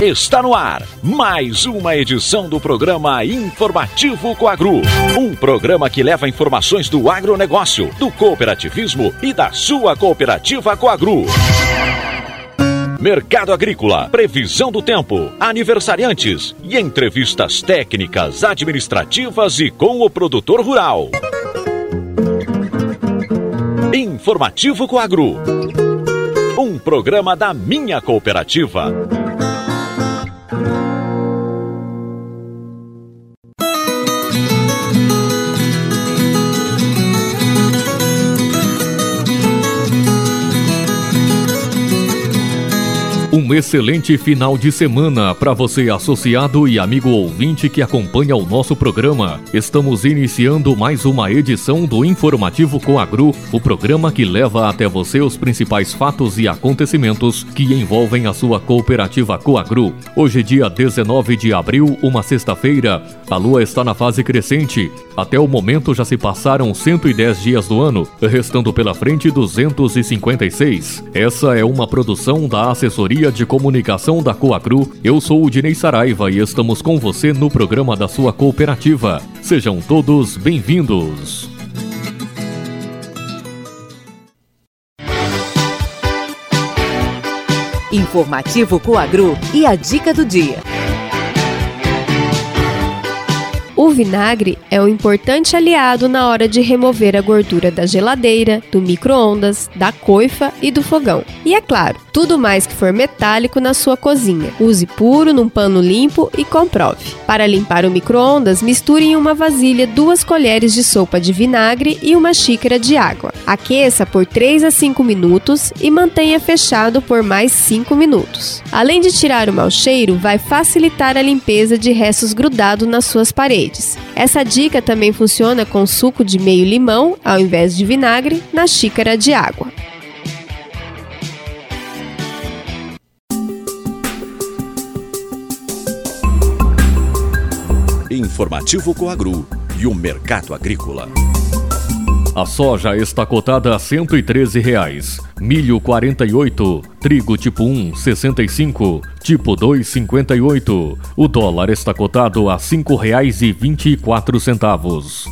Está no ar mais uma edição do programa Informativo Coagru. Um programa que leva informações do agronegócio, do cooperativismo e da sua cooperativa Coagru. Mercado agrícola, previsão do tempo, aniversariantes e entrevistas técnicas, administrativas e com o produtor rural. Informativo Coagru. Um programa da minha cooperativa. Um excelente final de semana para você, associado e amigo ouvinte que acompanha o nosso programa. Estamos iniciando mais uma edição do Informativo Coagru, o programa que leva até você os principais fatos e acontecimentos que envolvem a sua cooperativa Coagru. Hoje, dia 19 de abril, uma sexta-feira, a lua está na fase crescente. Até o momento já se passaram 110 dias do ano, restando pela frente 256. Essa é uma produção da Assessoria de Comunicação da Coagru. Eu sou o Dinei Saraiva e estamos com você no programa da sua cooperativa. Sejam todos bem-vindos. Informativo Coagru e a dica do dia. O vinagre é um importante aliado na hora de remover a gordura da geladeira, do micro-ondas, da coifa e do fogão. E é claro, tudo mais que for metálico na sua cozinha. Use puro num pano limpo e comprove. Para limpar o micro-ondas, misture em uma vasilha 2 colheres de sopa de vinagre e uma xícara de água. Aqueça por 3 a 5 minutos e mantenha fechado por mais 5 minutos. Além de tirar o mau cheiro, vai facilitar a limpeza de restos grudados nas suas paredes. Essa dica também funciona com suco de meio limão, ao invés de vinagre, na xícara de água. Informativo Coagru e o mercado agrícola. A soja está cotada a R$ 113, milho 48, trigo tipo 1, 65, tipo 2, 58. O dólar está cotado a R$ 5,24.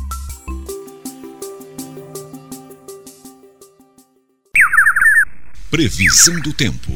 Previsão do tempo.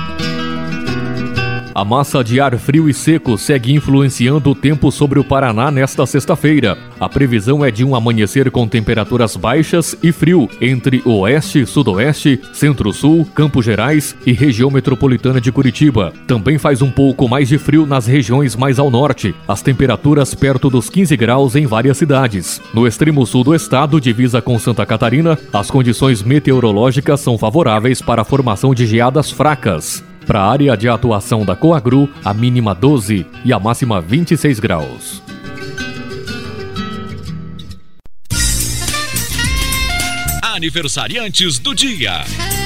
A massa de ar frio e seco segue influenciando o tempo sobre o Paraná nesta sexta-feira. A previsão é de um amanhecer com temperaturas baixas e frio entre oeste, sudoeste, centro-sul, Campos Gerais e região metropolitana de Curitiba. Também faz um pouco mais de frio nas regiões mais ao norte. As temperaturas perto dos 15 graus em várias cidades. No extremo sul do estado, divisa com Santa Catarina, as condições meteorológicas são favoráveis para a formação de geadas fracas. Para a área de atuação da Coagru, a mínima 12 e a máxima 26 graus. Aniversariantes do dia.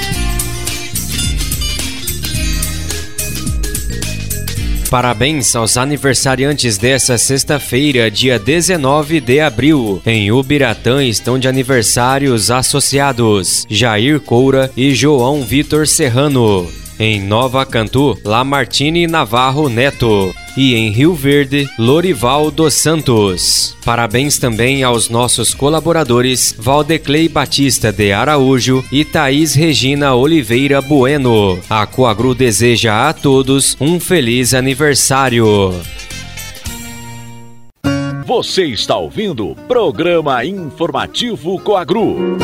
Parabéns aos aniversariantes dessa sexta-feira, dia 19 de abril. Em Ubiratã estão de aniversário os associados Jair Coura e João Vitor Serrano. Em Nova Cantu, Lamartine Navarro Neto. E em Rio Verde, Lorival dos Santos. Parabéns também aos nossos colaboradores Valdeclei Batista de Araújo e Thaís Regina Oliveira Bueno. A Coagru deseja a todos um feliz aniversário. Você está ouvindo o programa Informativo Coagru.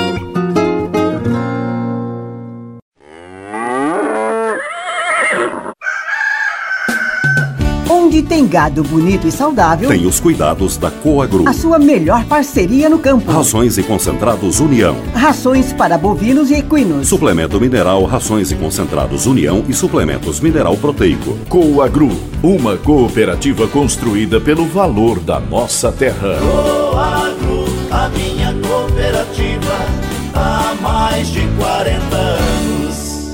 Onde tem gado bonito e saudável, tem os cuidados da Coagru. A sua melhor parceria no campo. Rações e concentrados União. Rações para bovinos e equinos. Suplemento mineral, rações e concentrados União e suplementos mineral proteico. Coagru, uma cooperativa construída pelo valor da nossa terra. Coagru, a minha cooperativa, há mais de 40 anos.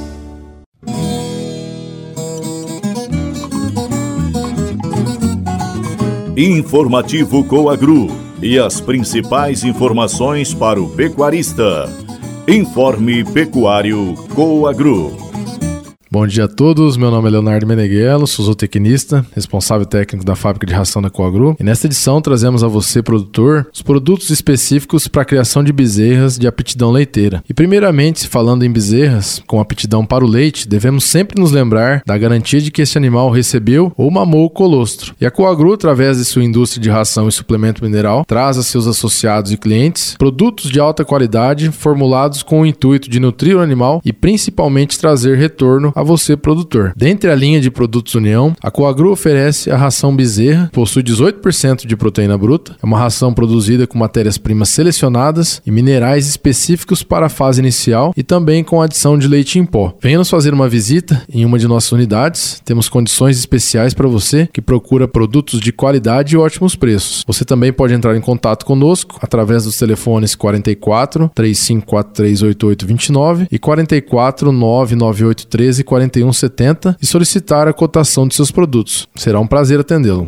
Informativo Coagru e as principais informações para o pecuarista. Informe Pecuário Coagru. Bom dia a todos, meu nome é Leonardo Meneghello, sou zootecnista, responsável técnico da fábrica de ração da Coagru. E nesta edição trazemos a você, produtor, os produtos específicos para a criação de bezerras de aptidão leiteira. E primeiramente, falando em bezerras com aptidão para o leite, devemos sempre nos lembrar da garantia de que esse animal recebeu ou mamou o colostro. E a Coagru, através de sua indústria de ração e suplemento mineral, traz a seus associados e clientes produtos de alta qualidade formulados com o intuito de nutrir o animal e principalmente trazer retorno a você, produtor. Dentre a linha de produtos União, a Coagru oferece a ração bezerra, possui 18% de proteína bruta, é uma ração produzida com matérias-primas selecionadas e minerais específicos para a fase inicial e também com adição de leite em pó. Venha nos fazer uma visita em uma de nossas unidades, temos condições especiais para você que procura produtos de qualidade e ótimos preços. Você também pode entrar em contato conosco através dos telefones 44 3543 8829 e 44 99813 4170 e solicitar a cotação de seus produtos. Será um prazer atendê-lo.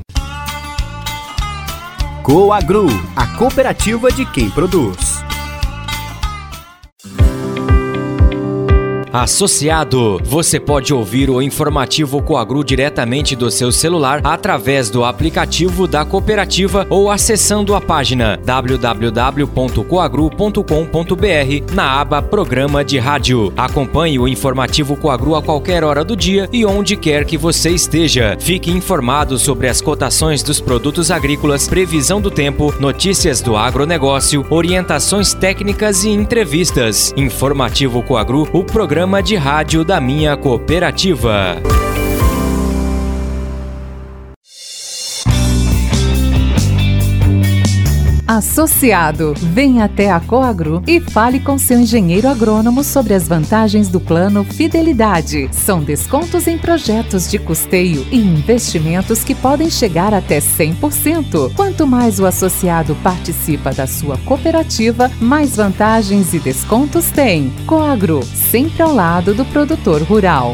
Coagru, a cooperativa de quem produz. Associado, você pode ouvir o informativo Coagru diretamente do seu celular através do aplicativo da cooperativa ou acessando a página www.coagru.com.br na aba Programa de Rádio. Acompanhe o informativo Coagru a qualquer hora do dia e onde quer que você esteja. Fique informado sobre as cotações dos produtos agrícolas, previsão do tempo, notícias do agronegócio, orientações técnicas e entrevistas. Informativo Coagru, o programa de rádio da minha cooperativa. Associado, venha até a Coagru e fale com seu engenheiro agrônomo sobre as vantagens do plano Fidelidade. São descontos em projetos de custeio e investimentos que podem chegar até 100%. Quanto mais o associado participa da sua cooperativa, mais vantagens e descontos tem. Coagru, sempre ao lado do produtor rural.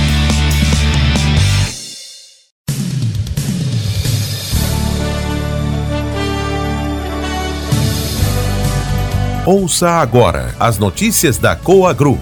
Ouça agora as notícias da Coagru.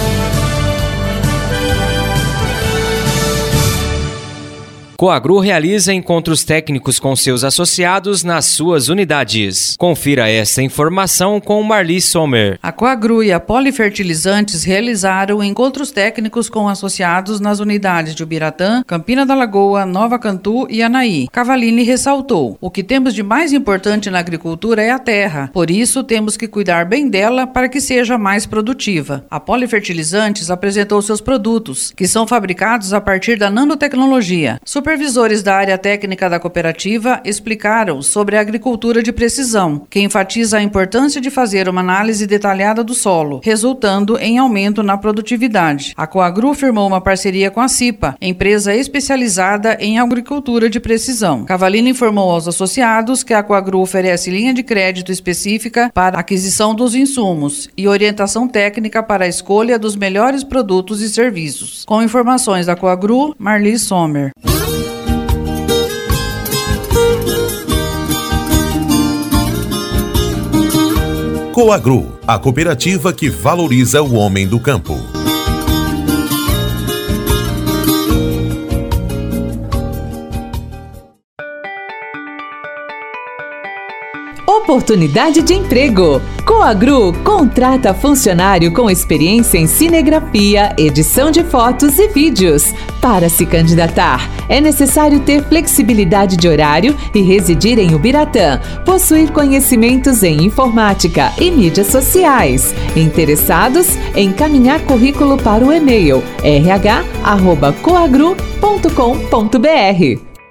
Coagru realiza encontros técnicos com seus associados nas suas unidades. Confira essa informação com Marli Sommer. A Coagru e a Polifertilizantes realizaram encontros técnicos com associados nas unidades de Ubiratã, Campina da Lagoa, Nova Cantu e Anaí. Cavallini ressaltou: o que temos de mais importante na agricultura é a terra, por isso temos que cuidar bem dela para que seja mais produtiva. A Polifertilizantes apresentou seus produtos, que são fabricados a partir da nanotecnologia. Supervisores da área técnica da cooperativa explicaram sobre a agricultura de precisão, que enfatiza a importância de fazer uma análise detalhada do solo, resultando em aumento na produtividade. A Coagru firmou uma parceria com a CIPA, empresa especializada em agricultura de precisão. Cavallini informou aos associados que a Coagru oferece linha de crédito específica para aquisição dos insumos e orientação técnica para a escolha dos melhores produtos e serviços. Com informações da Coagru, Marli Sommer. Coagru, a cooperativa que valoriza o homem do campo. Oportunidade de emprego. Coagru contrata funcionário com experiência em cinegrafia, edição de fotos e vídeos. Para se candidatar, é necessário ter flexibilidade de horário e residir em Ubiratã, possuir conhecimentos em informática e mídias sociais. Interessados? Encaminhar currículo para o e-mail rh@coagru.com.br.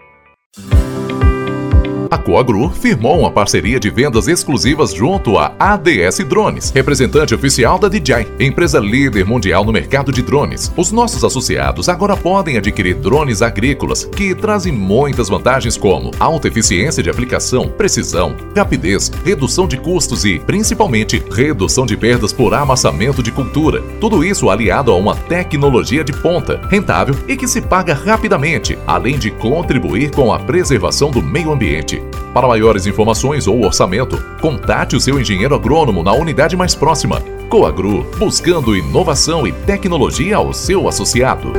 A Coagru firmou uma parceria de vendas exclusivas junto à ADS Drones, representante oficial da DJI, empresa líder mundial no mercado de drones. Os nossos associados agora podem adquirir drones agrícolas que trazem muitas vantagens como alta eficiência de aplicação, precisão, rapidez, redução de custos e, principalmente, redução de perdas por amassamento de cultura. Tudo isso aliado a uma tecnologia de ponta, rentável e que se paga rapidamente, além de contribuir com a preservação do meio ambiente. Para maiores informações ou orçamento, contate o seu engenheiro agrônomo na unidade mais próxima. Coagru, buscando inovação e tecnologia ao seu associado.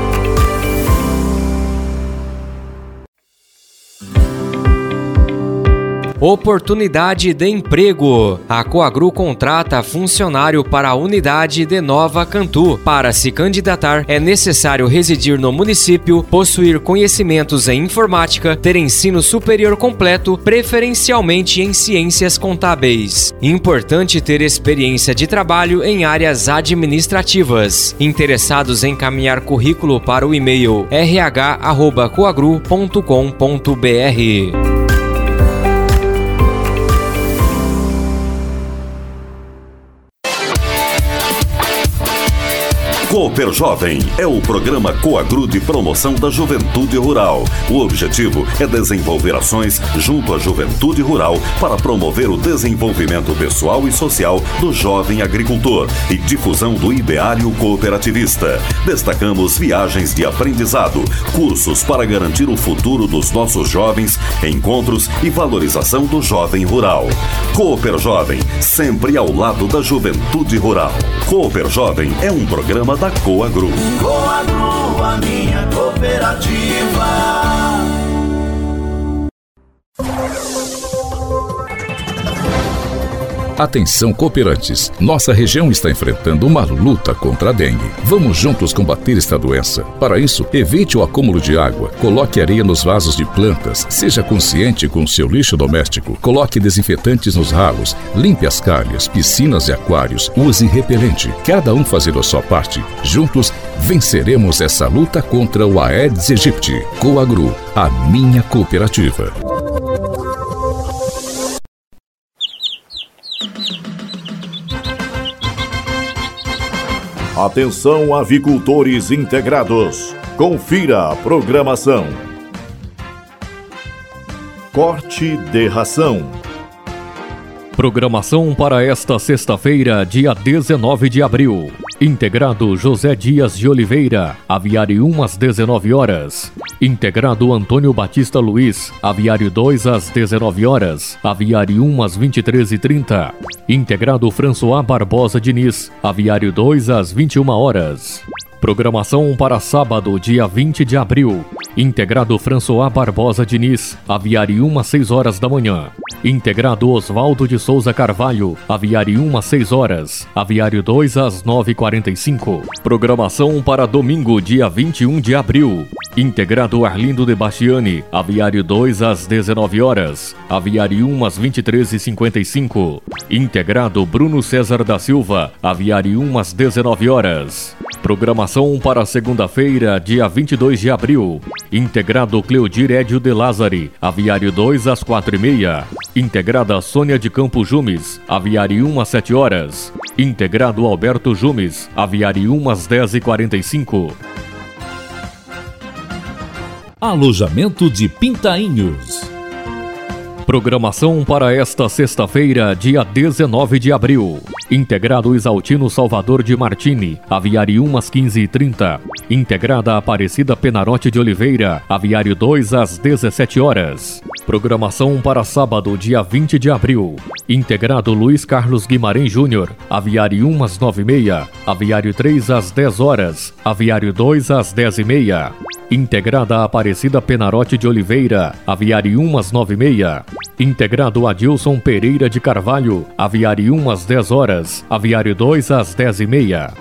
Oportunidade de emprego. A Coagru contrata funcionário para a unidade de Nova Cantu. Para se candidatar, é necessário residir no município, possuir conhecimentos em informática, ter ensino superior completo, preferencialmente em ciências contábeis. Importante ter experiência de trabalho em áreas administrativas. Interessados em encaminhar currículo para o e-mail rh@coagru.com.br. Cooper Jovem é o programa Coagru de promoção da juventude rural. O objetivo é desenvolver ações junto à juventude rural para promover o desenvolvimento pessoal e social do jovem agricultor e difusão do ideário cooperativista. Destacamos viagens de aprendizado, cursos para garantir o futuro dos nossos jovens, encontros e valorização do jovem rural. Cooper Jovem, sempre ao lado da juventude rural. Cooper Jovem é um programa da Coagru. Coagru, a minha cooperativa. Atenção, cooperantes! Nossa região está enfrentando uma luta contra a dengue. Vamos juntos combater esta doença. Para isso, evite o acúmulo de água, coloque areia nos vasos de plantas, seja consciente com o seu lixo doméstico, coloque desinfetantes nos ralos, limpe as calhas, piscinas e aquários, use repelente. Cada um fazendo a sua parte. Juntos, venceremos essa luta contra o Aedes aegypti. Coagru, a minha cooperativa. Atenção, avicultores integrados. Confira a programação. Corte de ração. Programação para esta sexta-feira, dia 19 de abril. Integrado José Dias de Oliveira, aviário 1 às 19 horas. Integrado Antônio Batista Luiz, aviário 2 às 19 horas. Aviário 1 às 23h30. Integrado François Barbosa Diniz, aviário 2 às 21 horas. Programação para sábado, dia 20 de abril. Integrado François Barbosa Diniz, aviário 1 às 6 horas da manhã. Integrado Oswaldo de Souza Carvalho, aviário 1 às 6 horas. Aviário 2 às 9h45. Programação para domingo, dia 21 de abril. Integrado Arlindo de Bastiani, aviário 2 às 19 horas. Aviário 1 às 23h55. Integrado Bruno César da Silva, aviário 1 às 19 horas. Programação para segunda-feira, dia 22 de abril. Integrado Cleodir Edio de Lázari, aviário 2 às 4h30. Integrada Sônia de Campos Jumes, aviário 1 às 7 horas. Integrado Alberto Jumes, aviário 1 às 10h45. Alojamento de Pintainhos. Programação para esta sexta-feira, dia 19 de abril. Integrado Isaltino Salvador de Martini, aviário 1 às 15h30. Integrada Aparecida Penarote de Oliveira, aviário 2 às 17 horas. Programação para sábado, dia 20 de abril. Integrado Luiz Carlos Guimarães Júnior, aviário 1 às 9h30. Aviário 3 às 10 horas. Aviário 2 às 10h30. Integrada Aparecida Penarote de Oliveira, aviário 1 às 9h30. Integrado Adilson Pereira de Carvalho, aviário 1 às 10 horas. Aviário 2 às 10h30.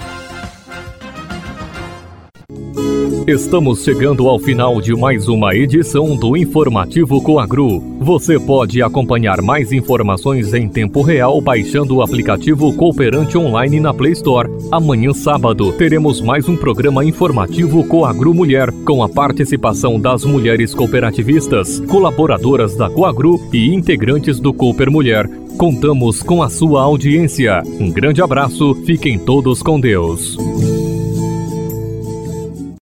Estamos chegando ao final de mais uma edição do Informativo Coagru. Você pode acompanhar mais informações em tempo real baixando o aplicativo Cooperante Online na Play Store. Amanhã, sábado, teremos mais um programa informativo Coagru Mulher, com a participação das mulheres cooperativistas, colaboradoras da Coagru e integrantes do Cooper Mulher. Contamos com a sua audiência. Um grande abraço, fiquem todos com Deus.